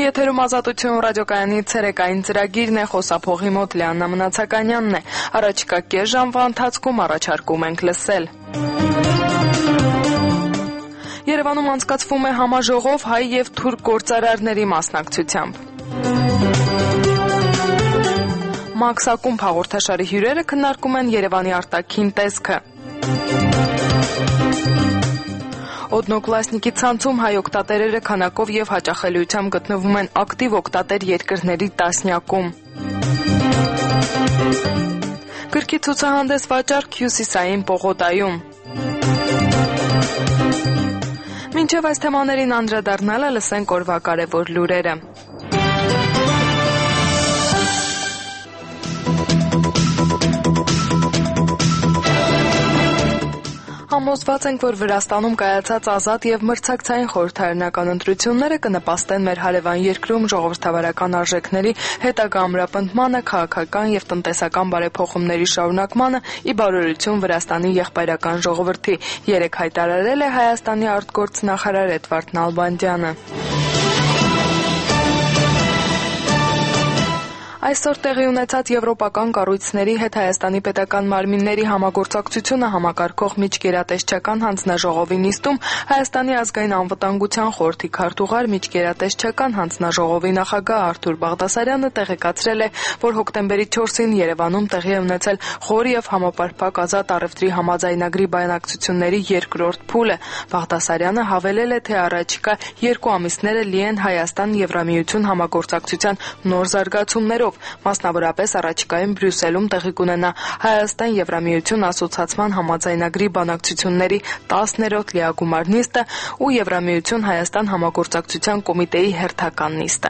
Եթերում Ազատություն ռադիոկայանի ցերեկային ծրագիրն է, խոսափողի մոտ Լիաննա Մնացականյանն է։ Առաջիկա կես ժամվա ընթացքում առաջարկում ենք լսել. Երևանում անցկացվում է համաժողով հայ եւ թուրք գործարարների մասնակցությամբ։ Մաքս Ակումբ հաղորդաշարի հյուրերը քննարկում են Երևանի արտաքին տեսքը։ Օդնոկլասնիկի ցանցում հայ օգտատերերը քանակով եւ հաճախելիությամբ գտնվում են ակտիվ օգտատեր երկրների տասնյակում։ Գրքի ցուցահանդես վաճառք Հյուսիսային պողոտայում։ Մինչև այս թեմաներին անդրադառնալը լսենք օրվա կարևոր լուրերը։ Համոզված ենք, որ Վրաստանում կայացած ազատ եւ մրցակցային խորհրդարանական ընտրությունները կնպաստեն մեր հարևան երկրում ժողովրդավարական արժեքների հետագա ամրապնդմանը, քաղաքական եւ տնտեսական բարեփոխումների շարունակմանը, ի բարօրություն Վրաստանի եղբայրական ժողովրդի, երեկ հայտարարել է Հայաստանի արտգործնախարար Էդվարդ Նալբանդյանը։ Այսօր տեղի ունեցած եվրոպական կառույցների հետ Հայաստանի պետական մարմինների համագործակցությունը համակարգող միջգերատեսչական հանձնաժողովի նիստում Հայաստանի ազգային անվտանգության խորհրդի քարտուղար միջգերատեսչական հանձնաժողովի նախագահ Արթուր Բաղդասարյանը տեղեկացրել է, որ հոկտեմբերի 4-ին Երևանում տեղի է ունեցել խոր եւ համապարփակ ազատ առևտրի համաձայնագրի բանակցությունների երկրորդ փուլը։ Բաղդասարյանը հավելել է, թե առաջիկա 2 ամիսները լի են Հայաստան-Եվրամիություն համագործակցության նոր զարգացումներով։ Մասնավորապես առաջիկայում Բրյուսելում տեղի կունենա Հայաստան-Եվրամիություն ասոցացման համաձայնագրի բանակցությունների 10-րդ լիագումար նիստը ու Եվրամիություն-Հայաստան համագործակցության կոմիտեի հերթական նիստը։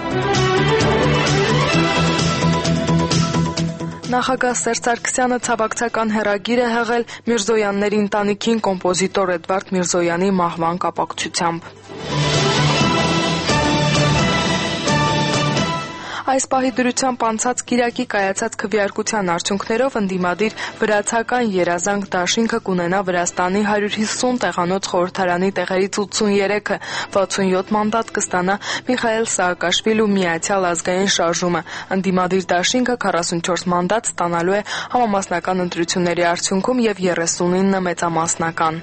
Նախագահ Սերժ Սարգսյանը ցավակցական հեռագիր է հղել Միրզոյանների ընտանիքին կոմպոզիտոր Էդվարդ Միրզոյանի մահվան կապակցությամբ։ Այս պահի դրությամբ անցած կիրակի կայացած քվեարկության արդյունքներով ընդդիմադիր վրացական երազանք դաշինքը կունենա Վրաստանի 150 տեղանոց խորհրդարանի տեղերից 83-ը, 67 մանդատ կստանա Միխայել Սաակաշվիլու Միացյալ ազգային շարժումը։ Ընդդիմադիր դաշինքը 44 մանդատ ստանալու է համամասնական ընտրությունների արդյունքում եւ 39 մեծամասնական։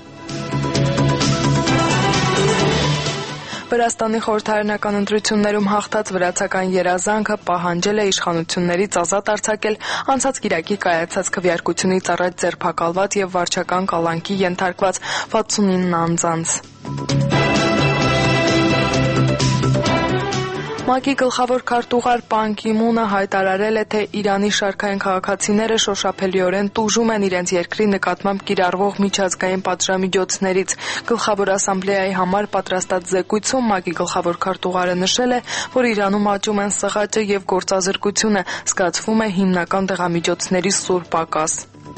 Վրաստանի խորհրդարանական ընտրություններում հաղթած վրացական երազանքը պահանջել է իշխանություններից ազատ արձակել անցած կիրակի կայացած քվեարկությունից առաջ ձերբակալված եւ վարչական կալանքի ենթարկված 69 անձանց։ ՄԱԿ-ի գլխավոր քարտուղար Պան Կի Մունը հայտարարել է, թե Իրանի շարքային քաղաքացիները շոշափելիորեն տուժում են իրենց երկրի նկատմամբ կիրառվող միջազգային պատժամիջոցներից։ Գլխավոր ասամբլեայի համար պատրաստած զեկույցում ՄԱԿ-ի գլխավոր քարտուղարը նշել է, որ Իրանում աճում են սղաճը եւ գործազրկությունը, զգացվում է հիմնական դեղամիջոցների սուր պակաս։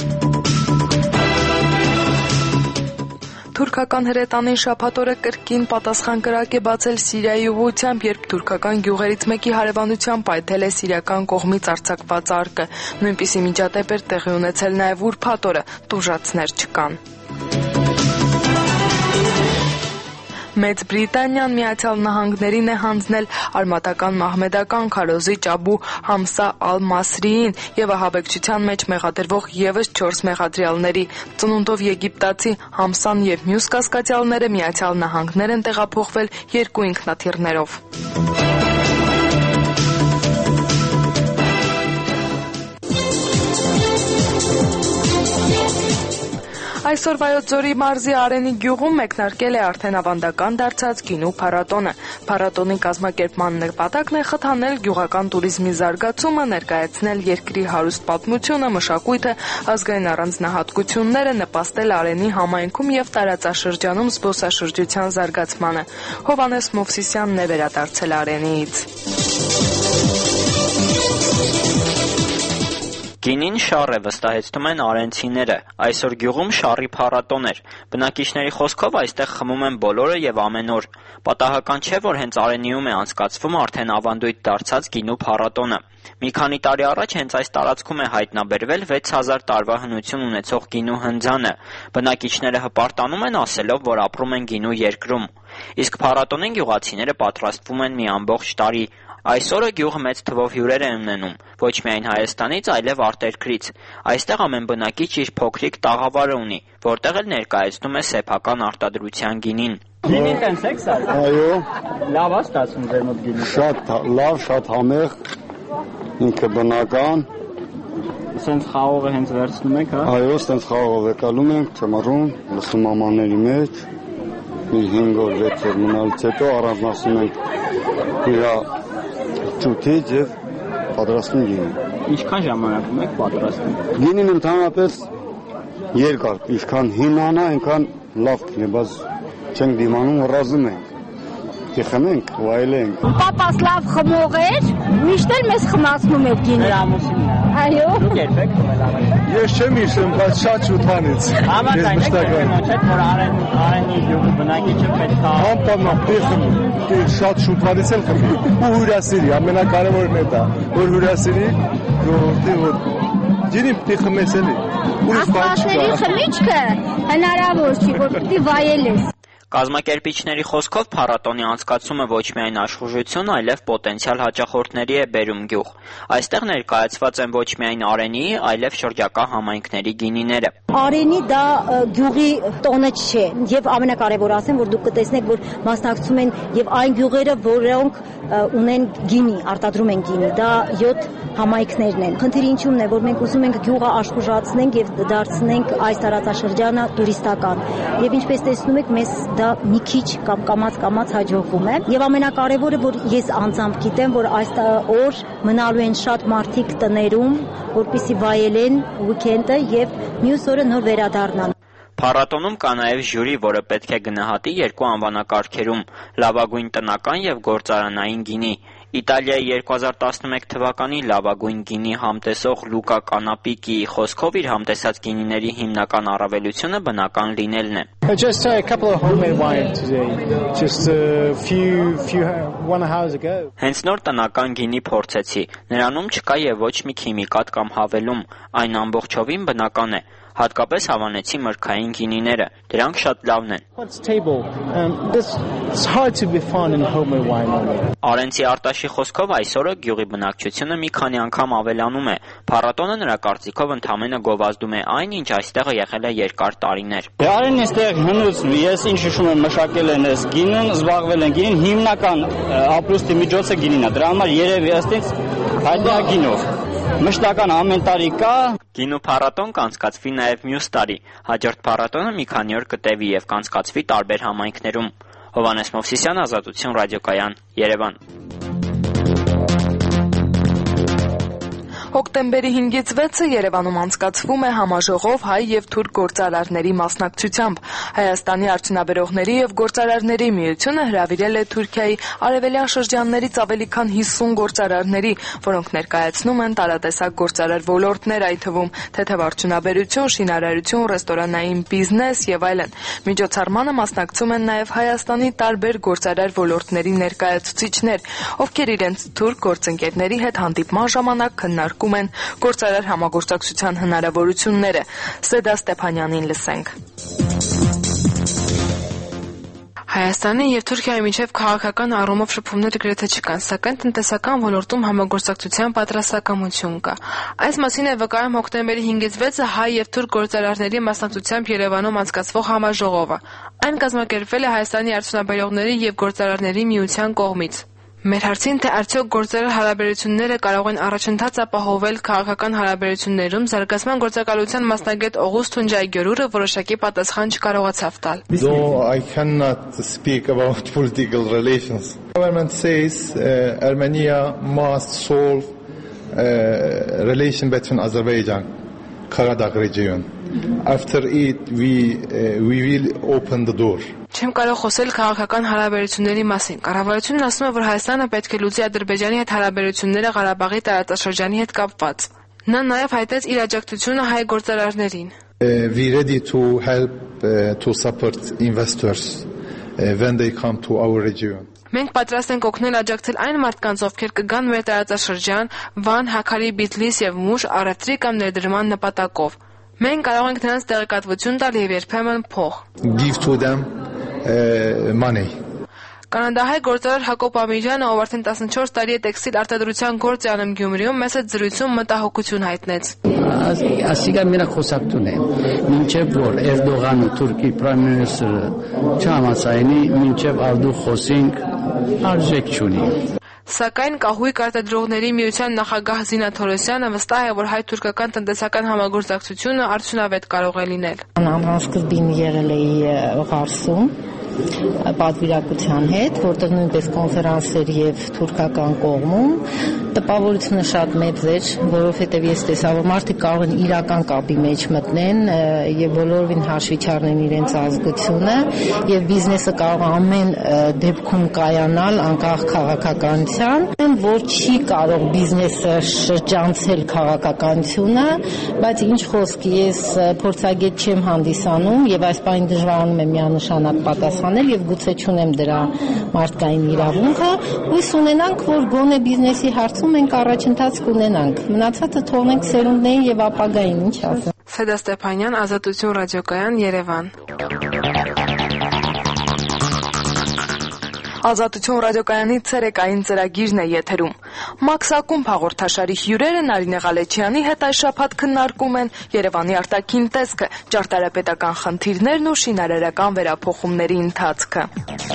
Թուրքական հրետանին շաբաթ օրը կրկին պատասխան կրակ է բացել Սիրիայի ուղղությամբ, երբ թուրքական գյուղերից մեկի հարևանությամբ այդել է սիրիական կողմից արձակված արկը։ Նույնպիսի միջադեպ էր տեղի ունեցել նաև ուրբաթ օրը, տուժածներ չկան։ Մեծ Բրիտանիան Միացյալ Նահանգներին է հանձնել արմատական մահմեդական քարոզիչ Աբու Համսա Ալ-Մասրիին եւ ահաբեկչության մեջ մեղադրվող եւս 4 մեղադրյալների։ Ծնունդով եգիպտացի Համսան եւ մյուս կասկածյալները Միացյալ Նահանգներ են տեղափոխվել 2 ինքնաթիռներով։ Այսօր Վայոց ձորի մարզի Արենի գյուղում մեկնարկել է արդեն ավանդական դարձած գինու փառատոնը։ Փառատոնի կազմակերպման նպատակն է խթանել գյուղական туриզմի զարգացումը, ներկայացնել երկրի հարուստ պատմությունը, մշակույթը, ազգային առանձնահատկությունները, նպաստել Արենի համայնքում եւ տարածաշրջանում զբոսաշրջության զարգացմանը։ Հովհաննես Մովսիսյանն է վերադարձել Արենիից։ Գինին շառ է, վստահեցնում են արենցիները։ Այսօր գյուղում շառի փառատոն էր։ Բնակիչների խոսքով այստեղ խմում են բոլորը եւ ամեն օր։ Պատահական չէ, որ հենց Արենիում է անցկացվում արդեն ավանդույթ դարձած գինու փառատոնը։ Մի քանի տարի առաջ հենց այս տարածքում է հայտնաբերվել 6000 տարվա հնություն ունեցող գինու հնձանը։ Բնակիչները հպարտանում են, ասելով, որ ապրում են գինու երկրում։ Իսկ փառատոնին գյուղացիները պատրաստվում են մի ամբողջ տարի։ Այսօրը գյուղը մեծ թվով հյուրեր է ունենում, ոչ միայն Հայաստանից, այլև արտերկրից։ Այստեղ ամեն բնակիչ իր փոքրիկ տաղավարը ունի, որտեղ էլ ներկայացնում է սեփական արտադրության գինին։ Գինին տենսեք սա։ Այո։ Լավ է ստացվում ձեր մոտ գինին։ Շատ լավ, շատ համեղ, ինքը բնական։ Սենց խաղողը հենց վերցնում եք, հա։ Այո, սենց խաղող եկալում ենք, ճմռում, լսում ամանների մեջ, 5 օր 6 օր մնալուց հետո առանձնացնում ենք իր ճուտից եւ պատրաստում գինին։ Ինչքան ժամանակում եք պատրաստում։ Գինին ընդհանրապես երկար, ինչքան հինանա, այնքան լավ կլինի, բայց չենք դիմանում, ռազում ենք։ Խմենք, վայելենք։ Պապաս լավ խմող էր, միշտ էլ մեզ խմացնում էր գինի։ Մեր ամուսինն է։ Այո։ Դուք երբեք խմել եք։ Ես չեմ հիշում, բայց շատ շուտվանից։ Համաձայն եք ոչ որ Արենի գյուղի բնակիչը պետք է Անպայման շատ շուտվանից էլ խմի։ Ու հյուրասիրի, ամենակարևորն է դա, որ հյուրասիրի, որ գինի պիտի խմես էլի։ Աստվածների խմիչքը հնարավոր չի, որ պիտի վայելես։ Կազմակերպիչների խոսքով փառատոնի անցկացումը ոչ միայն աշխուժություն, այլև պոտենցիալ հաճախորդների է բերում գյուղ։ Այստեղ ներկայացված են ոչ միայն Արենիի, այլև շրջակա համայնքների գինիները։ Արենի դա գյուղի տոնը չէ, եւ ամենակարևորը ասեմ, որ դուք կտեսնեք, որ մասնակցում են եւ այն գյուղերը, որոնք ունեն գինի, արտադրում են գինի, դա 7 համայնքներն են։ Խնդիրը ինչու՞մն է, որ մենք ուզում ենք գյուղը աշխուժացնենք եւ դարձնենք այս տարածաշրջանը տուրիստական։ Եվ ինչպես տեսնում եք, մեզ դա մի քիչ կամ կամաց հաջողվում է։ Եվ ամենակարևորը, որ ես անձամբ գիտեմ, որ այս օր մնալու են շատ մարդիկ տներում, որպեսզի վայելեն ուիկենդը եւ մյուս օրը նոր վերադառնան։ Փառատոնում կա նաև ժյուրի, որը պետք է գնահատի երկու անվանակարգերում՝ լավագույն տնական եւ գործարանային գինի։ Իտալիայի 2011 թվականի լավագույն գինի համտեսող Լուկա Կանապիկիի խոսքով իր համտեսած գինիների հիմնական առավելությունը բնական լինելն է։ Just a couple of homemade wines today. Just a few 1 hours ago. Հենց նոր տնական գինի փորձեցի։ Նրանում չկա եւ ոչ մի քիմիկատ կամ հավելում, այն ամբողջովին բնական է։ Հատկապես հավանեցի մրգային գինիները, դրանք շատ լավն են։ Արենցի Արտաշի խոսքով այսօրը գյուղի բնակչությունը մի քանի անգամ ավելանում է։ Փառատոնը նրա կարծիքով ընդամենը գովազդում է այն, ինչ այստեղ եղել է երկար տարիներ։ Արենն այստեղ հնուց, ես ինչ հիշում եմ մշակել են այս գինին, զբաղվել են գինին, հիմնական ապրուստի միջոցը գինին է։ Դրա համար երևի ըստից հայտնի է գինով։ Մշտական ամեն տարի կա։ Գինու փառատոն կանցկացվի նաև մյուս տարի։ Հաջորդ փառատոնը մի քանի օր կտևի եւ կանցկացվի տարբեր համայնքներում։ Հովհաննես Մովսիսյան, Ազատություն ռադիոկայան, Երևան։ Հոկտեմբերի 5-ից 6-ը Երևանում անցկացվում է համաժողով հայ եւ թուրք գործարարների մասնակցությամբ։ Հայաստանի արդյունաբերողների եւ գործարարների միությունը հրավիրել է Թուրքիայի արևելյան շրջաններից ավելի քան 50 գործարարների, որոնք ներկայացնում են տարատեսակ գործարար ոլորտներ, այդ թվում թեթև արդյունաբերություն, շինարարություն, ռեստորանային բիզնես եւ այլն։ Միջոցառմանը մասնակցում են նաեւ Հայաստանի տարբեր գործարար ոլորտների ներկայացուցիչներ, ովքեր իրենց թուրք գործընկերների հետ հանդիպման ժամանակ քննարկում են գործարար համագործակցության հնարավորությունները։ Սեդա Ստեփանյանին լսենք։ Հայաստանի եւ Թուրքիայի միջև քաղաքական առումով շփումներ գրեթե չկան, սակայն տնտեսական ոլորտում համագործակցության պատրաստակամություն կա։ Այս մասին է վկայում հոկտեմբերի 5-ից 6-ը հայ եւ թուրք գործարարների մասնակցությամբ Երևանում անցկացվող համաժողովը։ Այն կազմակերպվել է Հայաստանի արդյունաբերողների եւ գործարարների միության կողմից։ Մեր հարցին, թե արդյոք գործարար հարաբերությունները կարող են առաջընթաց ապահովել քաղաքական հարաբերություններում, զարգացման գործակալության մասնագետ Օղուստ Թունջայգյորուրը որոշակի պատասխան չկարողացավ տալ։ Though I cannot speak about political relations. Government says Armenia must solve relation between Azerbaijan, Karabakh region. After it we will open the door. Չեմ կարող խոսել քաղաքական հարաբերությունների մասին։ Կառավարությունն ասում է, որ Հայաստանը պետք է լուծի Ադրբեջանի հետ հարաբերությունները Ղարաբաղի տարածաշրջանի հետ կապված։ Նա նաև հայտեց իր աջակցությունը հայ գործարարներին։ We ready to help to support investors when they come to our region. Մենք պատրաստ ենք օգնել աջակցել այն մարդկանց, ովքեր կգան մեր տարածաշրջան, Վան, Հաքարի, Բիթլիս եւ Մուշ առևտրի կամ ներդրման նպատակով։ Մենք կարող ենք նրանց տեղեկատվություն տալ եւ երբեմն փող։ Give to them money. Կանադահայ գործարար Հակոբ Ամիրյանը, ով արդեն 14 տարի է տեքստիլ արտադրության գործ է անում Գյումրիում, մեծ զրույցում մտահոգություն հայտնեց։ Ասիկա մենակ խոսակցություն է։ Մինչև որ Էրդողանը, Թուրքի պրայմ մինիստրը չհամաձայնի, մինչև արդու խոսենք, արժեք չունի։ Սակայն կահույք արտադրողների միության նախագահ Զինա Թորոսյանը վստահ է, որ հայ-թուրքական տնտեսական համագործակցությունը արդյունավետ կարող է լինել։ Անհանսկզբին եղել էի Ղարսում պատվիրակության հետ, որտեղ նույնպես կոնֆերանսեր եւ թուրքական կողմում տպավորությունը շատ մեծ էր, որովհետեւ ես տեսա, որ մարդիկ կարող են իրական կապի մեջ մտնեն եւ բոլորովին հաշվի չառնեն իրենց ազգությունը եւ բիզնեսը կարող ամեն դեպքում կայանալ անկախ քաղաքականության, որ չի կարող բիզնեսը շրջանցել քաղաքականությունը, բայց ինչ խոսք, ես փորձագետ չեմ հանդիսանում եւ այս բանը դժվարանում եմ միանշանակ պատասխանել եւ գուցե չունեմ դրա մարդկային իրավունքը, հույս ունենանք, որ գոնե բիզնեսի հարցում մենք առաջընթաց կունենանք։ Մնացածը թողնենք սերունդներին եւ ապագային, ինչ ասեմ։ Սեդա Ստեփանյան, Ազատություն ռադիոկայան, Երևան։ Ազատություն ռադիոկայանի ցերեկային ծրագիրն է եթերում։ Մաքս Ակումբ հաղորդաշարի հյուրերը Նարինե Ղալեչյանի հետ այս շաբաթ քննարկում են Երևանի արտաքին տեսքը, ճարտարապետական խնդիրներն ու շինարարական վերափոխումների ընթացքը։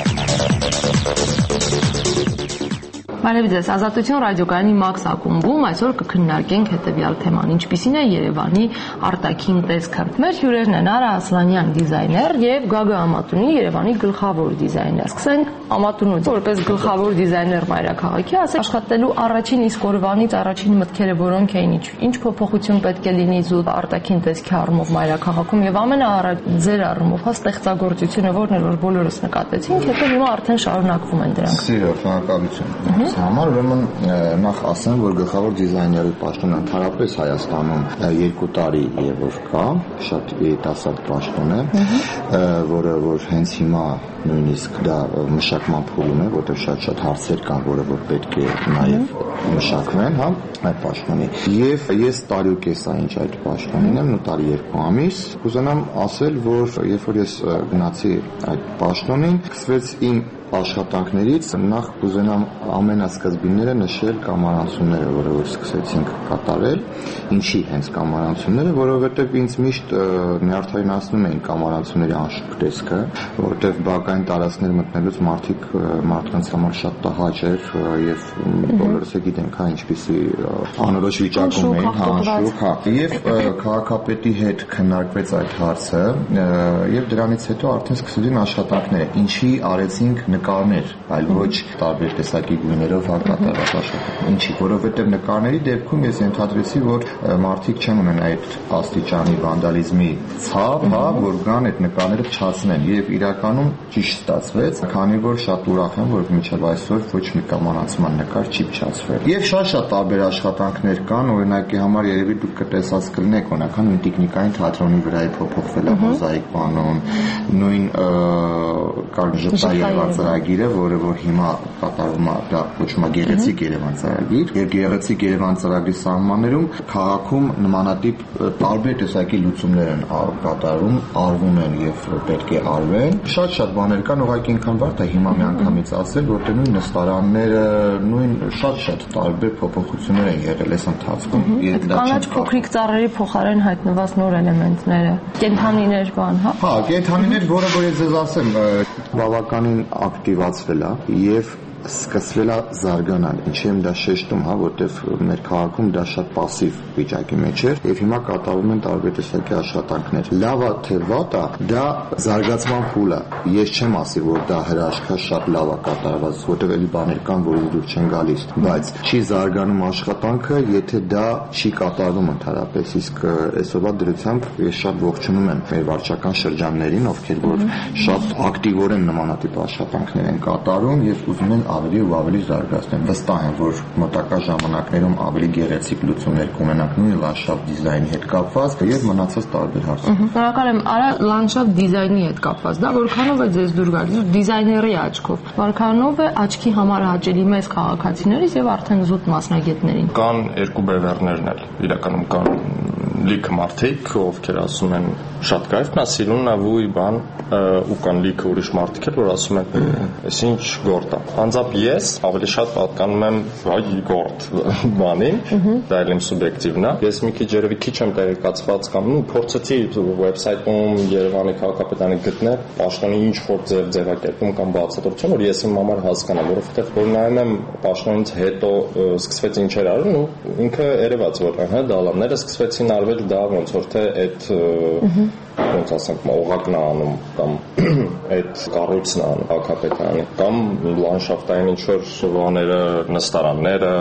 Բարև ձեզ, Ազատություն ռադիոկայանի Մաքս Ակումբում այսօր կքննարկենք հետևյալ թեման. ինչպիսին է Երևանի արտաքին տեսքը։ Մեր հյուրերն են Արա Ասլանյան, դիզայներ, եւ Գագա Ամատունի, Երևանի գլխավոր դիզայներ։ Սկսենք Ամատունուց, որպես գլխավոր դիզայներ մայրաքաղաքի, ասեք աշխատելու առաջին իսկ օրվանից առաջին մտքերը որոնք էին, ինչ փոփոխություն պետք է լինի զուտ արտաքին տեսքի առումով մայրաքաղաքում եւ ամենաառաջ ձեր առումով հա ստեղծագործությունը որն էր, որ բոլորս նկատեցինք, հետո հիմա արդեն շարունակվում են դրանք։ Սիրո, շնորհակալություն։ Համար ուրեմն նախ ասեմ, որ գլխավոր դիզայների պաշտոնը ընդհանրապես Հայաստանում 2 տարի եւ որ կա, շատ երիտասարդ պաշտոն է, որը որ հենց հիմա նույնիսկ դա մշակման փուլում է, որտեղ շատ հարցեր կան, որը որ պետք է նաեւ մշակվեն, հա, այդ պաշտոնի։ Եվ ես տարի ու կես ինչ այդ պաշտոնին եմ, տարի 2 ամիս, կուզենամ ասել, որ երբ որ ես գնացի այդ պաշտոնին, սկսվեց իմ աշխատանքներից նախ կուզենամ ամենասկզբինները նշել կամարանցումները, որը որ սկսեցինք կատարել։ Ինչի հենց կամարանցումները, որովհետև ինձ միշտ նյարդայնացնում էին կամարանցումների անշուք տեսքը, որովհետև բակային տարածքներ մտնելուց մարդկանց համար շատ տհաճ էր եւ բոլորս է գիտենք, հա, ինչպիսի անորոշ վիճակում էին, անշուք, հա։ Եվ քաղաքապետի հետ քննարկվեց այդ հարցը եւ դրանից հետո արդեն սկսեցին աշխատանքները, ինչի արեցինք նկարներ, այլ ոչ տարբեր տեսակի գույներով հակատարած աշխատանք։ Ինչի, որովհետև նկարների դեպքում ես ենթադրեցի, որ մարդիկ չեն ունեն այդ աստիճանի վանդալիզմի ցավ, հա, որ գան այդ նկարները փչացնեն եւ իրականում ճիշտ ստացվեց, քանի որ շատ ուրախ եմ, որ մինչեւ այսօր ոչ մի կամարանցման նկար չի փչացվել։ Եվ շատ տարբեր աշխատանքներ կան, օրինակի համար երևի դուք կտեսած կլինեք, օրինակ նույն տեխնիկային թատրոնի վրա է փոփոխվել մոզաիկ բանոն, նույն կարգ ծրագիրը, որը որ հիմա կատարվում է, դա կոչվում է Գեղեցիկ Երևան ծրագիր, եւ Գեղեցիկ Երևան ծրագրի սահմաններում քաղաքում նմանատիպ տարբեր տեսակի լուծումներ են կատարվում, արվում են եւ պետք է արվեն։ Շատ բաներ կան, ուղղակի ինքան վարդ է հիմա միանգամից ասել, որտեղ նույն նստարանները, նույն շատ տարբեր փոփոխություններ են եղել այս ընթացքում։ Կանաչ փոքրիկ ծառերի փոխարեն հայտնված նոր էլեմենտները, կենդանիներ բան, հա։ Հա, կենդանիներ, որը որ ես ձեզ ասեմ, բավականին ակտիվացվել է եւ սկսվել է զարգանալ։ Ինչի եմ դա շեշտում, հա, որտեվ մեր քաղաքում դա շատ пассив վիճակի մեջ էր եւ հիմա կատարվում են տարբեր տեսակի աշխատանքներ։ Լավ է թե վատ է, դա զարգացման փուլ է։ Ես չեմ ասի, որ դա հրաշքա շատ լավ է կատարված, որտեվ էլի բաներ կան, որոնց դուր չեն գալիս, բայց չի զարգանում աշխատանքը, եթե դա չի կատարվում ընդհանրապես։ Իսկ այսօրվա դրությամբ ես շատ ողջունում եմ մեր վարչական շրջաններին, ովքեր որ շատ ակտիվորեն նմանատիպ աշխատանքներ են կատարում եւ ուզում են ավելի ու ավելի զարգացնեն։ Վստահ եմ, որ մոտակա ժամանակներում ավելի գեղեցիկ լուծումներ կունենանք նույն լանդշաֆտ դիզայնի հետ կապված եւ մնացած տարբեր հարցեր։ Շնորհակալ եմ, արա լանդշաֆտ դիզայնի հետ կապված, դա որքանով է ձեզ դուր գալիս դիզայների աչքով, որքանով է աչքի համար հաճելի մեզ քաղաքացիներից եւ արդեն զուտ մասնագետներին։ Կան երկու բևեռներն էլ, իրականում կան լիքը մարդիկ, ովքեր ասում են շատ կայֆ նա սիրուն է վույ բան ու կան լիքը ուրիշ մարդիկ էլ որ ասում են այս ինչ գործ է։ Անձամբ ես ավելի շատ պատկանում եմ այ գործ բանին, դա էլ իմ սուբյեկտիվն է։ Ես մի քիչ երևի քիչ եմ տեղեկացված կամ ու փորձեցի վեբսայթում Երևանի քաղաքապետարանի գտնել պաշտոնի ինչ որ ձևակերպում կամ բացատրություն, որ ես իմ համար հասկանամ, որովհետև որ նայում եմ պաշտոնից հետո սկսվեց ինչեր արουν ու ինքը երևաց որ հա դալանները սկսվեցին արվել դա ոնց որ թե այդ ոնց ասենք օղակն անում կամ այդ կառույցն անում քաղաքապետարանի կամ լանդշաֆտային ինչ որ բաները նստարանները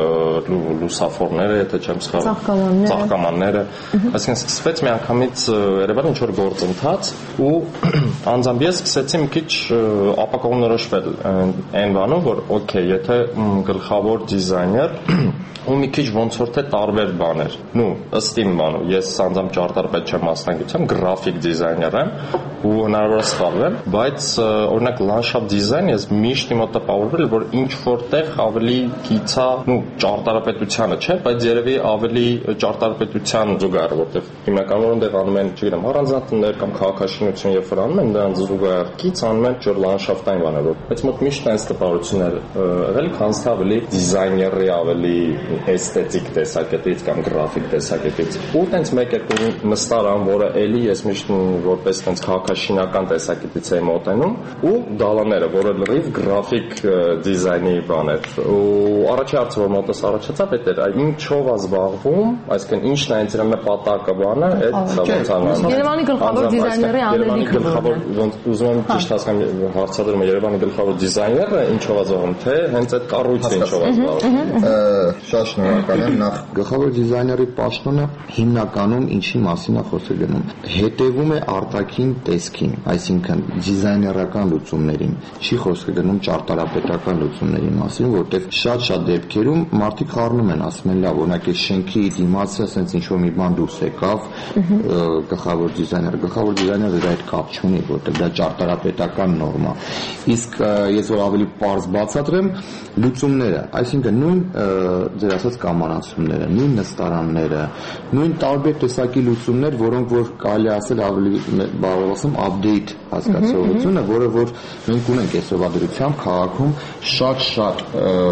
լուսավորները եթե չեմ սխալվում ծաղկամանները այսինքն սկսվեց միանգամից երևալ ինչ որ գործընթաց ու անձամբ ես սկսեցի մի քիչ ապակողնորոշվել այն բանում որ օքեյ եթե գլխավոր դիզայներ ու մի քիչ ոնց որ թե տարբեր բաներ նու ըստ իմ բանու ես անձամբ ճարտարապետ չեմ մասնագիտությամբ գրաֆիկ դիզայներ եմ ու հնարավոր է սխալվեմ բայց օրինակ լանդշաֆտ դիզայն ես միշտ իմ մոտ տպավորվել որ ինչ որտեղ ավելի գիծա նու ճարտարապետությանը չէ բայց երևի ավելի ճարտարապետության զուգահեռ որտեղ հիմնականում որտեղ անում են չգիտեմ առանձնատներ կամ քաղաքաշինություն երբ որ անում են դրանց զուգահեռ գիծ անում են ճոր լանդշաֆտային բաներ բայց մոտ միշտ այնպես տպավորություններ եղել քան ավելի դիզայների ավելի էսթետիկ տեսակետից կամ գրաֆիկ տեսակետից ու տենց մեկ-երկու նստարան որը էլի ես միշտ որպես տենց քաղաքաշինական տեսակետից եմ մոտենում ու դալաները որը լրիվ գրաֆիկ դիզայնի բան է ու առաջի հարցը որ մոտս առաջացավ այդ էր ինչով է զբաղվում այսինքն ինչն է ինձ նպատակը բանը այդ ոնց անվանում Երևանի գլխավոր դիզայների անելիքը ուզում եմ ճիշտ հասկանալ հարցադրումը Երևանի գլխավոր դիզայները ինչով է զբաղվում թե հենց այդ կառույցը ինչով է զբաղվում Շատ շնորհակալ եմ նախ գլխավոր դիզայների պաշտոնը հիմնականում ինչի մասին է խոսքը գնում հետևում է արտաքին տեսքին այսինքն դիզայներական լուծումներին չի խոսքը գնում ճարտարապետական լուծումների մասին որտեղ շատ դեպքերում մարդիկ խառնում են ասում են լավ օրինակ այս շենքի դիմացը ասենց ինչ որ մի բան դուրս եկավ գլխավոր դիզայները դա այդ կապ չունի որտեղ դա ճարտարապետական նորմա իսկ ես որ ավելի պարզ բացատրեմ լուծումները այսինքն նույն ձեր ասած կամանացումները, նույն նստարանները, նույն տարբեր տեսակի լուծումներ, որոնք որ կարելի ասել ավելի բաղավասում update հասկացողությունը, որը որ մենք ունենք այսօրվա դրությամբ քաղաքում շատ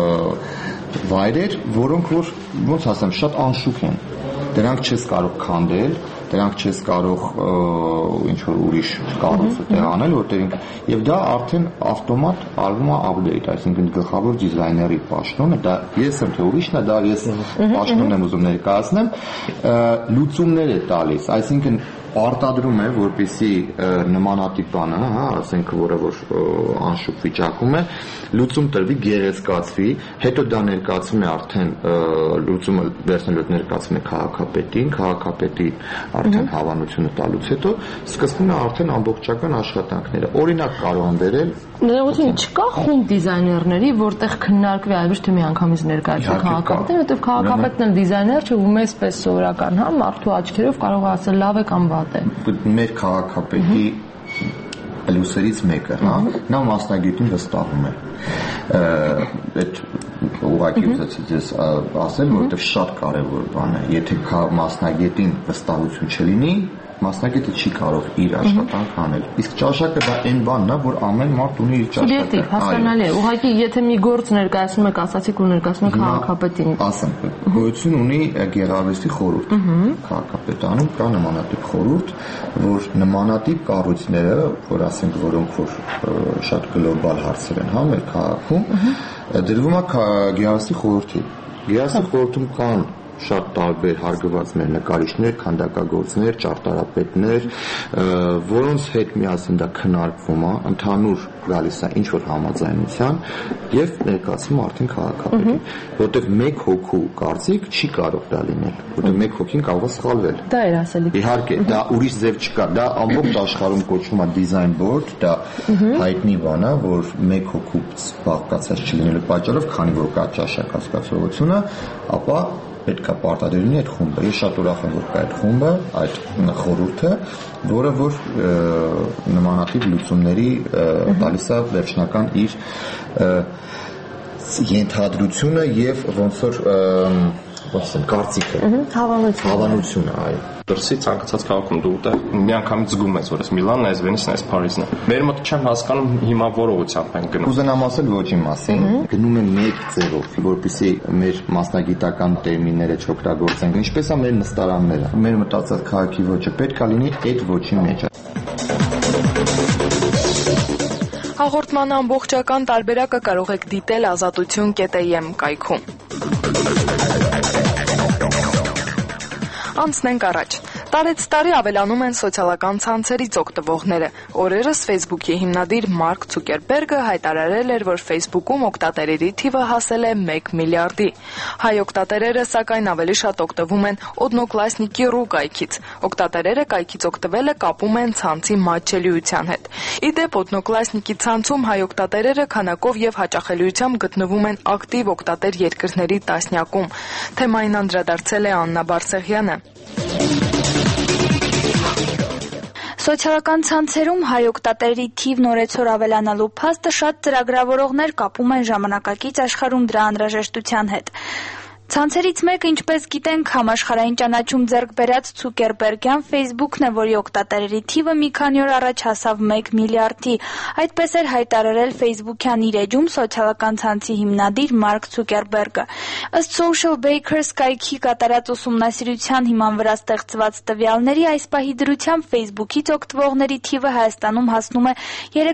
վայրեր, որոնք որ ոնց ասեմ, շատ անշուք են։ Դրանք չես կարող քանդել, դրանք չես կարող ինչ որ ուրիշ կառույցը տեղանել, որտեղ եւ դա արդեն ավտոմատ արվում է update, այսինքն գլխավոր դիզայների պաշտոնը, դա ես եմ թե ուրիշն է, դա ես պաշտոնն եմ ուզում ներկայացնեմ, լուծումներ է տալիս, այսինքն արտադրում է, որպեսզի նմանատիպ բանը, հա, ասենք, որը որ անշուք վիճակում է, լուծում տրվի, գեղեցկացվի, հետո դա ներկայացվում է արդեն լուծումը վերցնելով ներկայացվում է քաղաքապետի արդեն հավանությունը տալուց հետո սկսվում է արդեն ամբողջական աշխատանքները։ Օրինակ կարող եմ բերել Ներողություն, չկա խումբ դիզայներների, որտեղ քննարկվի այլ ոչ թե միանգամից ներկայացվի քաղաքապետին, որտեղ քաղաքապետն էլ դիզայներ չէ ու մեզ պես սովորական, հա, մարդու աչքերով կարող է ասել լավ է կամ վատ է։ Մեր քաղաքապետի լուսերից մեկը, հա, նա մասնագետին վստահում է։ Այդ ուղղակի ուզեցի ձեզ ասել, որովհետև շատ կարևոր բան է։ Եթե մասնագետին վստահություն չլինի, մասնագետը չի կարող իր աշխատանք անել։ Իսկ ճաշակը դա այն բանն է, որ ամեն մարդ ունի իր ճաշակը։ Հասկանալի է։ Ուղղակի եթե մի գործ ներկայացնում եք, ասացիք ու ներկայացնում եք քաղաքապետին։ Ասեմ, գոյություն ունի գեղարվեստի խորհուրդ։ Քաղաքապետանում կա նմանատիպ խորհուրդ, որ նմանատիպ կառույցները, որ ասենք, որոնք որ շատ գլոբալ հարցեր են, հա, մեր քաղաքում, դրվում է գեղարվեստի խորհրդի։ Գեղարվեստի խորհրդում կան շատ տարբեր հարգված մեր նկարիչներ, քանդակագործներ, ճարտարապետներ, որոնց հետ միասին դա քննարկվում է, ընդհանուր գալիս է ինչ որ համաձայնության եւ ներկայացում արդեն քաղաքապետին, որտեղ մեկ հոգու կարծիք չի կարող դա լինել, որտեղ մեկ հոգին կարող է սխալվել։ Դա էր ասելիք։ Իհարկե, դա ուրիշ ձև չկա, դա ամբողջ աշխարհում կոչվում է design board, դա հայտնի բան է, որ մեկ հոգուց բաղկացած չլինելու պատճառով, քանի որ կա ճաշակ հասկացողությունը, ապա պետք է պարտադիր լինի այդ խումբը։ Ես շատ ուրախ եմ, որ կա այդ խումբը, այդ խորհուրդը, որը որ նմանատիպ լուծումների տալիս է վերջնական իր ենթադրությունը եւ ոնց որ կարծիքը, հավանությունը, այո։ Դրսի ցանկացած քաղաքում դու ուտեղ միանգամից զգում ես, որ ես Միլանն է, Վենիսն է, Փարիզն է։ Մեր մոտ չեմ հասկանում հիմա որ ուղղությամբ են գնում։ Կուզենամ ասել ոչի մասին, գնում են մեկ ձևով, որպեսզի մեր մասնագիտական տերմինները չօգտագործենք։ Ինչպես է մեր նստարանները։ Մեր մտածած քաղաքի ոճը պետք է լինի այդ ոճի մեջ։ Հաղորդման ամբողջական տարբերակը կարող եք դիտել ազատություն.am կայքում։ Անցնենք առաջ։ Տարեց տարի ավելանում են սոցիալական ցանցերից օգտվողները։ Օրերս Facebook-ի հիմնադիր Մարկ Ցուկերբերգը հայտարարել էր, որ Facebook-ում օգտատերերի թիվը հասել է 1 միլիարդի։ Հայ օգտատերերը սակայն ավելի շատ օգտվում են Odnoklassniki.ru կայքից։ Օգտատերերը կայքից օգտվելը կապում են ցանցի մատչելիության հետ։ Ի դեպ Odnoklassniki ցանցում հայ օգտատերերը քանակով եւ հաճախելիությամբ գտնվում են ակտիվ օգտատեր երկրների տասնյակում։ Թեմային անդրադարձել է Աննա Բարսեղյանը։ Սոցիալական ցանցերում հայ օգտատերերի թիվն օրեցօր ավելանալու փաստը շատ ծրագրավորողներ կապում են ժամանակակից աշխարհում դրա անհրաժեշտության հետ։ Ցանցերից մեկը, ինչպես գիտենք, համաշխարհային ճանաչում ձեռք բերած Ցուկերբերգյան Facebook-ն է, որի օգտատերերի թիվը մի քանի օր առաջ հասավ 1 միլիարդի։ Այդպես էր հայտարարել Facebook-յան իր էջում սոցիալական ցանցի հիմնադիր Մարկ Ցուկերբերգը։ Ըստ Social Bakers կայքի կատարած ուսումնասիրության հիման վրա ստեղծված տվյալների, այս պահի դրությամբ Facebook-ից օգտվողների թիվը Հայաստանում հասնում է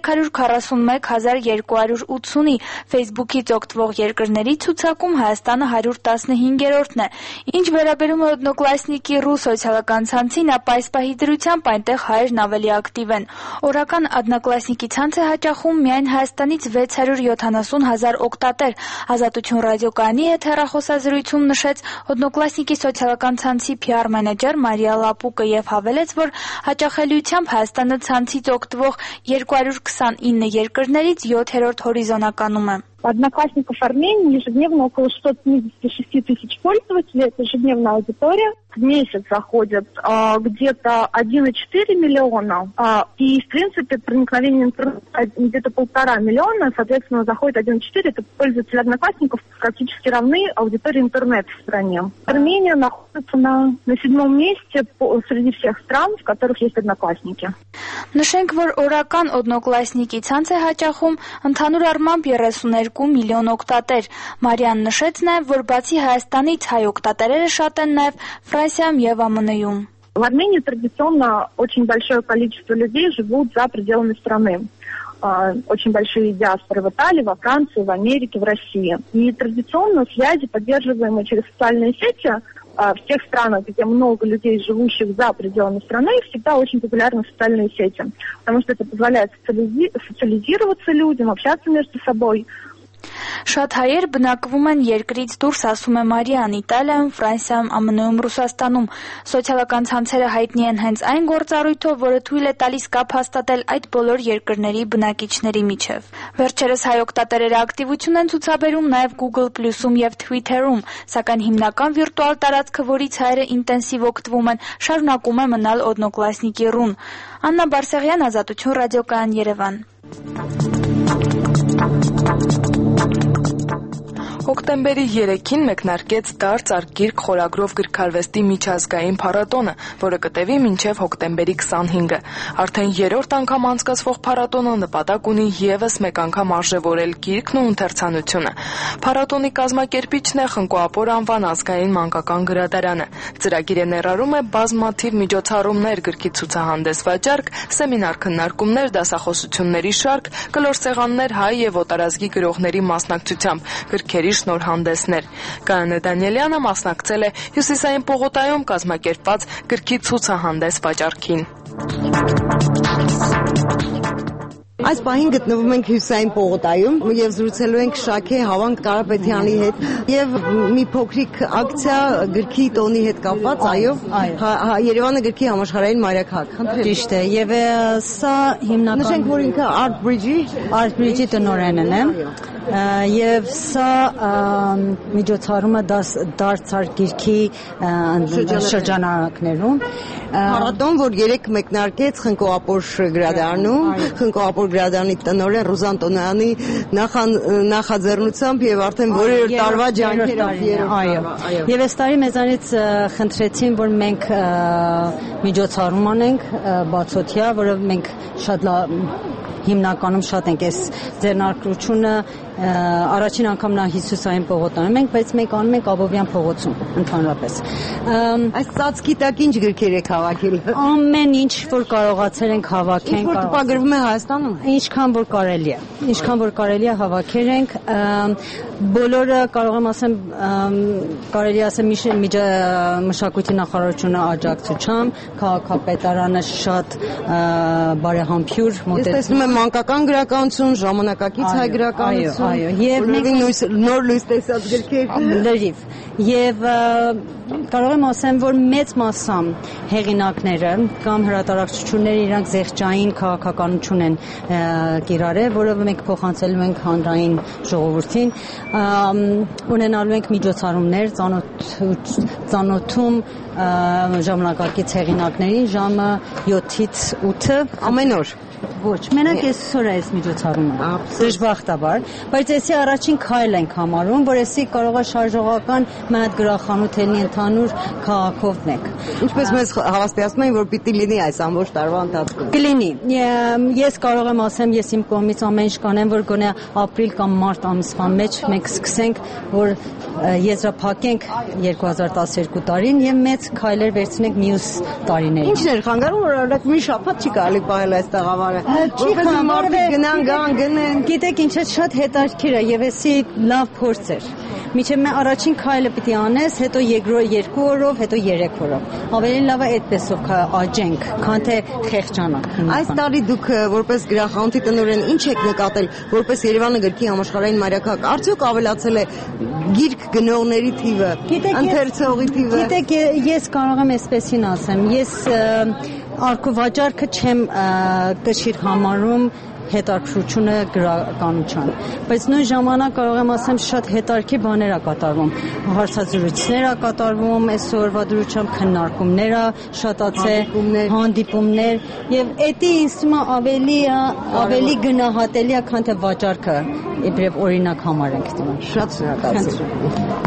341,280-ի։ Facebook-ից օգտվող երկրների ցուցակում Հայաստանը 115-րդն է։ Ինչ վերաբերում է Odnoklassniki.ru սոցիալական ցանցին, ապա այս պահի դրությամբ այնտեղ հայերն ավելի ակտիվ են։ Օրական Odnoklassniki ցանց է հաճախում միայն Հայաստանից 670,000 օգտատեր։ Ազատություն ռադիոկայանի հետ հեռախոսազրույցում նշեց Odnoklassniki սոցիալական ցանցի PR մենեջեր Մարիա Լապուկը եւ հավելեց, որ հաճախելիությամբ Հայաստանը ցանցից օգտվող 229 երկրներից 7-րդ հորիզոնականում է։ Одноклассников Армении ежедневно около 176 тысяч пользователей, это ежедневная аудитория. В месяц заходят где-то 1,4 миллиона, и, в принципе, проникновение интернета где-то 1,5 миллиона, соответственно, заходит 1,4, это пользователи Одноклассников практически равны аудитории интернета в стране. Армения находится на 7-м месте среди всех стран, в которых есть Одноклассники. Նշենք, որ օրական Odnoklassniki ցանց է հաճախում ընդհանուր առմամբ 32 միլիոն օգտատեր։ Մարիան նշեց նաև, որ բացի Հայաստանից հայ օգտատերերը շատ են նաև Ֆրանսիայում եւ ԱՄՆ-ում։ В Армении традиционно очень большое количество людей живут за пределами страны. Очень большие диаспоры в Италии, во Франции, в Америке, в России. И традиционно связи, поддерживаемые через социальные сети, в тех странах, где много людей, живущих за пределами страны, всегда очень популярны социальные сети, потому что это позволяет социализироваться людям, общаться между собой. Շատ հայեր բնակվում են երկրից դուրս, ասում է Մարիան, Իտալիայում, Ֆրանսիայում, ԱՄՆ-ում, Ռուսաստանում։ Սոցիալական ցանցերը հայտնի են հենց այն գործառույթով, որը թույլ է տալիս կապ հաստատել այդ բոլոր երկրների բնակիչների միջև։ Վերջերս հայ օգտատերերը ակտիվություն են ցուցաբերում նաև Google+-ում եւ Twitter-ում, սակայն հիմնական վիրտուալ տարածքը, որից հայերը ինտենսիվ օգտվում են, շարունակում է մնալ Odnoklassniki.ru-ն։ Աննա Բարսեղյան, Ազատություն ռադիոկայան, Երևան։ Հոկտեմբերի 3-ին մեկնարկեց «Դարձ Գիրք» խորագրով գրքարվեստի միջազգային փառատոնը, որը կտևի մինչև հոկտեմբերի 25-ը։ Արդեն 3-րդ անգամ անցկացվող փառատոնը նպատակ ունի ևս մեկ անգամ արժևորել գիրքն ու ընթերցանությունը։ Փառատոնի կազմակերպիչն է Խնկո-Ապոր անվան ազգային մանկական գրադարանը։ Ծրագիրը ներառում է բազմաթիվ միջոցառումներ, գրքի ցուցահանդես վաճառք, սեմինար քննարկումներ, դասախոսությունների շարք, կլոր սեղաններ հայ եւ օտարազգի գրողների մասնակցությամբ, գրքերի շնորհանդեսներ։ Գայանե Դանիելյանը մասնակցել է Հյուսիսային պողոտայում կազմակերպված գրքի ցուցահանդես վաճառքին։ Այս պահին գտնվում ենք Հյուսիսային պողոտայում եւ զրուցելու ենք Շաքե Հավանք Կարապետյանի հետ եւ մի փոքրիկ ակցիա գրքի տոնի հետ կապված, այո, Երևանը գրքի համաշխարհային մայրաքաղաք։ Ճիշտ է, եւ սա հիմնական նշենք, որ ինքը Art Bridge-ի տնօրենն է։ Եվ սա միջոցառումը դարձար գիրքի շրջանակներում փառատոն, որ 3 մեկնարկեց Խնկո-Ապոր գրադարանում, Խնկո-Ապոր գրադարանի տնօրեն Ռուզան Տոնոյանի նախաձեռնությամբ եւ արդեն որերորդ տարվա ջանքերով։ Այո։ Եվ այս տարի մեզանից խնդրեցին, որ մենք միջոցառում անենք բացօթյա, որը մենք շատ հիմնականում շատ ենք այս ձեռնարկությունը առաջին անգամ նա Հյուսիսային պողոտայում ենք, բայց մենք անում ենք Աբովյան փողոցում ընդհանրապես։ Այս ծածկի տակ ինչ գրքեր եք հավաքել։ Ամեն ինչ, որ կարողացել ենք հավաքենք, որ տպագրվում է Հայաստանում, ինչքան որ կարելի է հավաքել ենք, բոլորը կարող եմ ասեմ, կարելի ասեմ մշակույթի նախարարությունը աջակցությամբ, քաղաքապետարանը շատ բարեհամբույր մոտեցնում է մանկական գրականություն, ժամանակակից հայ գրականություն։ Այո, եւ մենք նոր լույս տեսած գրքեր լրիվ եւ կարող եմ ասեմ, որ մեծ մասամբ հեղինակները կամ հրատարակչությունները իրանք զեղչային քաղաքականություն են կիրառել, որը մենք փոխանցելու ենք հանրային ժողովրդին, ունենալու ենք միջոցառումներ ծանոթում ժամանակակից հեղինակներին ժամը 7-ից 8 ամեն օր։ Ոչ, մենակ այսօր է այս միջոցառումը, դժբախտաբար, բայց էսի առաջին քայլ ենք համարում, որ էսի կարող է շարժողական մի հատ գրախանութ լինի ընդհանուր քաղաքով մեկ։ Ինչպես մեզ հավաստիացնում են, որ պիտի լինի այս ամբողջ տարվա ընթացքում։ Կլինի։ Ես կարող եմ ասեմ, ես իմ կողմից ամեն ինչ կանեմ, որ գոնե ապրիլ կամ մարտ ամսվա մեջ մենք սկսենք, որ եզրափակենք 2012 տարին եւ մեծ քայլեր վերցնենք մյուս տարիներին։ Ինչն էր խանգարում, որ օրինակ մի շաբաթ չի կարելի պահել այս տաղավարը։ Որպես մարդիկ գնան, գիտեք ինչ է շատ հետաքրքիր է եւ էսի լավ փորձ էր։ Միջև մենք առաջին քայլը պիտի անես, հետո երկրորդ 2 օրով, հետո 3 օրով։ Ավելի լավ է այդպեսով աճենք, քան թե խեղճանանք։ Այս տարի դուք որպես գրախանութի տնօրեն ինչ եք նկատել, որպես Երևանը գրքի համաշխարհային մայրաքաղաք, արդյոք ավելացել է գիրք գնողների թիվը, ընթերցողի թիվը։ Գիտեք, ես կարող եմ այսպեսին ասեմ, ես արկուվաճառքը չեմ կշիռ համարում հետաքրությունը գրականության, բայց նույն ժամանակ կարող եմ ասեմ շատ հետաքրքիր բաներ է կատարվում, հարցազրույցներ է կատարվում, այսօրվա դրությամբ քննարկումներ է շատացել, հանդիպումներ եւ էդի ինձ թվում է ավելի գնահատելի է, քան թե վաճառքը իբրև օրինակ համարենք դիմաց։ Շատ շնորհակալություն։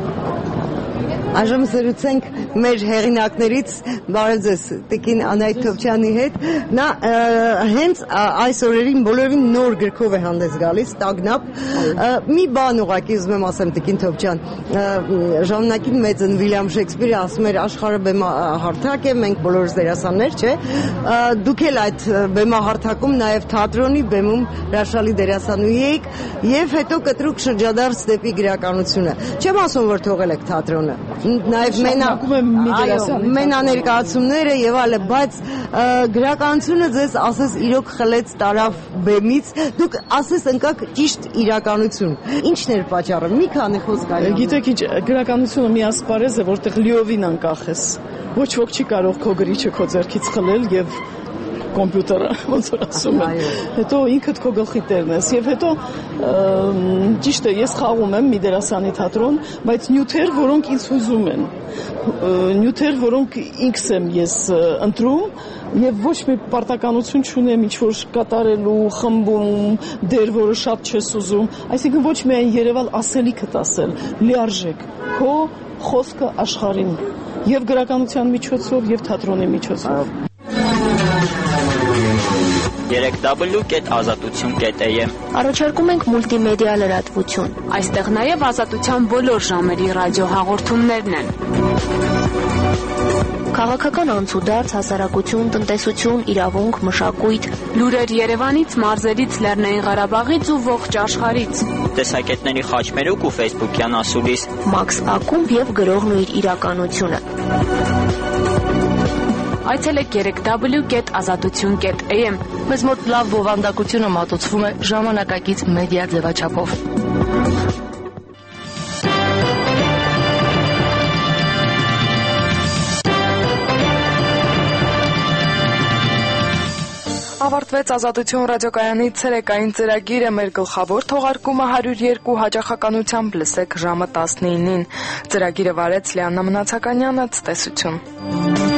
Այժմ զրուցենք մեր հեղինակներից, բարև ձեզ, Տիկին Անահիտ Թովչյանի հետ։ Նա հենց այս օրերին բոլորին նոր գրքով է հանդես գալիս, Տագնապ։ Մի բան ուղղակի ուզում եմ ասեմ, Տիկին Թովչյան, ժամանակին մեծն Վիլյամ Շեքսպիրը ասում էր աշխարհը բեմահարթակ է, մենք բոլորս դերասաններ, չէ։ Դուք էլ այդ բեմահարթակում նաև թատրոնի բեմում հրաշալի դերասանուհի եք եւ հետո կտրուկ շրջադարձ դեպի գրականությունը։ Չեմ ասում, որ թողել եք թատրոնը։ Նաև մենաներկայացումները եւ այլը, բայց գրականությունը ձեզ ասես իրոք խլեց տարավ բեմից, դուք ասես ընկաք ճիշտ իրականություն։ Ինչն էր պատճառը։ Մի քանի խոսք այլ։ Գիտեք ինչ, գրականությունը մի ասպարեզ է, որտեղ լիովին անկախ ես։ Ոչ ոք չի կարող քո գրիչը քո ձեռքից խլել եւ կոմպյուտերը, ոնց որ ասում են։ Հետո ինքդ քո գլխի տերն ես եւ հետո ճիշտ է, ես խաղում եմ մի դերասանի թատրոն, բայց նյութեր, որոնք ինձ հուզում են։ Նյութեր, որոնք ինքս եմ ես ընտրում եւ ոչ մի պարտականություն չունեմ ինչ որ կատարելու, խմբում, դեր, որը շատ չես ուզում, այսինքն ոչ միայն երևալ ասելիքդ ասել, լիարժեք, քո խոսքը աշխարհին եւ գրականության միջոցով եւ թատրոնի միջոցով։ 3w.azatutyon.am։ Առաջարկում ենք մուլտիմեդիա լրատվություն։ Այստեղ նաև ազատության բոլոր ժամերի ռադիոհաղորդումներն են։ Քաղաքական անցուդարձ, հասարակություն, տնտեսություն, իրավունք, մշակույթ, լուրեր Երևանից, մարզերից, Լեռնային Ղարաբաղից ու ողջ աշխարհից։ Տեսակետների խաչմերուկ ու Facebook-յան ասուլիս։ Մաքս ակումբ եւ գրողն ու իր իրականությունը։ Այցելեք 3w.azatutyon.am։ Մեզ մոտ լավ բովանդակությունը մատուցվում է ժամանակակից մեդիա ձևաչափով։ Ավարտվեց Ազատություն ռադիոկայանի ցերեկային ծրագիրը, մեր գլխավոր թողարկումը 102 հաճախականությամբ լսեք ժամը 19-ին։ Ծրագիրը վարեց Լիաննա Մնացականյանը, ցտեսություն։